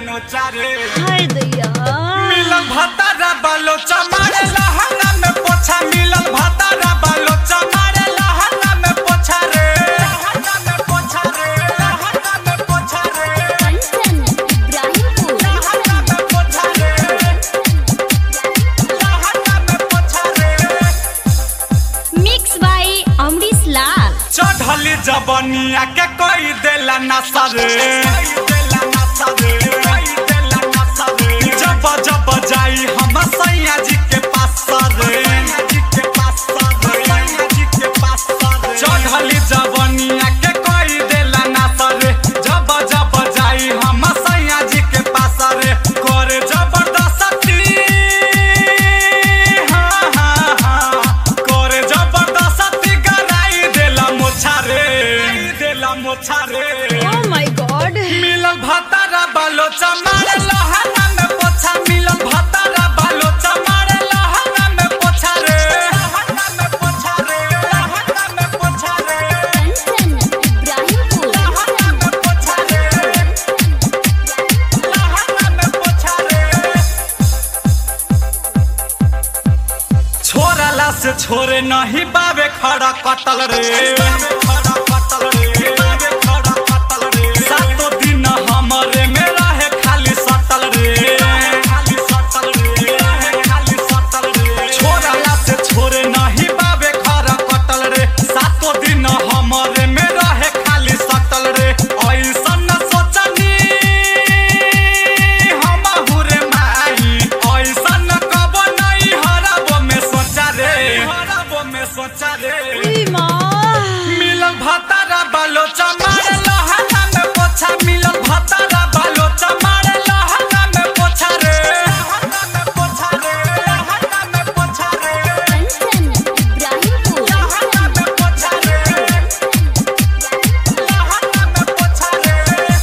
नोचा रे हाय दैया मिलल भतारा बालो चमारे लहंगा में पोछा मिलल भतारा बालो चमारे लहंगा में पोछा रे लहंगा में पोछा रे लहंगा में पोछा रे कंचन इब्राहिमपुर लहंगा में पोछा रे लहंगा में पोछा रे मिक्स बाय अमरीश लाल चढ़ली जबनिया के कोई देला नशा रे देला नशा रे देला नशा रे जब जब जाई हम सैया जी के पास रे सैया जी के पास रे सैया जी के पास रे चढ़ली जबनिया के कोई देला नशा रे जब जब जाई हम सैया जी के पास रे करे जबरदस्ती हां हां हां करे जबरदस्ती गराई देला मोछा रे देला मोछा रे ओ माय गॉड मिलल भतारा बालो चमारे लहंगा में पोछा मिलल भतारा बालो चमारे लहंगा में पोछा रे लहंगा में पोछा रे लहंगा में पोछा रे कंचन इब्राहिमपुर लहंगा में पोछा रे लहंगा में पोछा रे छोराला से छोरे नहीं बावे खड़ा कटल रे खड़ा कटल रे बावे खड़ा कटल रे सातो दिन हमरे में रहे खाली सटल रे खाली सटल रे खाली सटल रे छोराला से छोरे नहीं बावे खड़ा कटल रे सातो दिन हमरे में रहे खाली सटल रे ऐसन सोचनी हम हुरे माई ऐसन कबो नहीं हरबो में सोचा रे हरबो में सोचा रे ई मां मिलल भतारा बालो चमारे लहंगा में पोछा मिलल भतारा बालो चमारे लहंगा में पोछा रे लहंगा में पोछा रे लहंगा में पोछा रे कंचन इब्राहिमपुर लहंगा में पोछा रे लहंगा में पोछा रे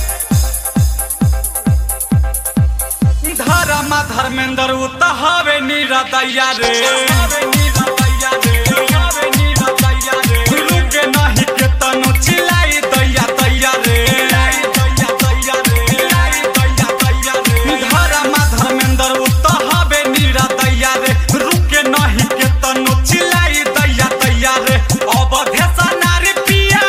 धर्मा धर्मेंद्र उत हवे निरदैया रे हवे निरदैया रे हवे निरदैया रे रुके नहीं के तनो चिलाई दैया दैया रे दैया दैया रे दैया दैया रे धर्मा धर्मेंद्र उत हवे निरदैया रे रुके नहीं के तनो चिलाई दैया दैया रे अवधेशा नारी पिया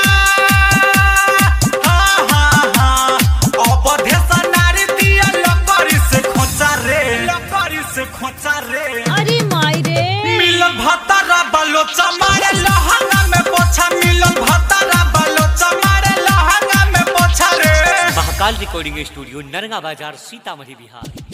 हा हा हा अवधेशा नारी दिया लकड़ी से खोचा रे लकड़ी से खोचा रे अरे माय रे मिलल भतारा बालो चमारे लहंगा में पोछा मिलल भतारा बालो चमारे लहंगा में पोछा रे महाकाल रिकॉर्डिंग स्टूडियो नरगा बाजार सीतामढ़ी बिहार।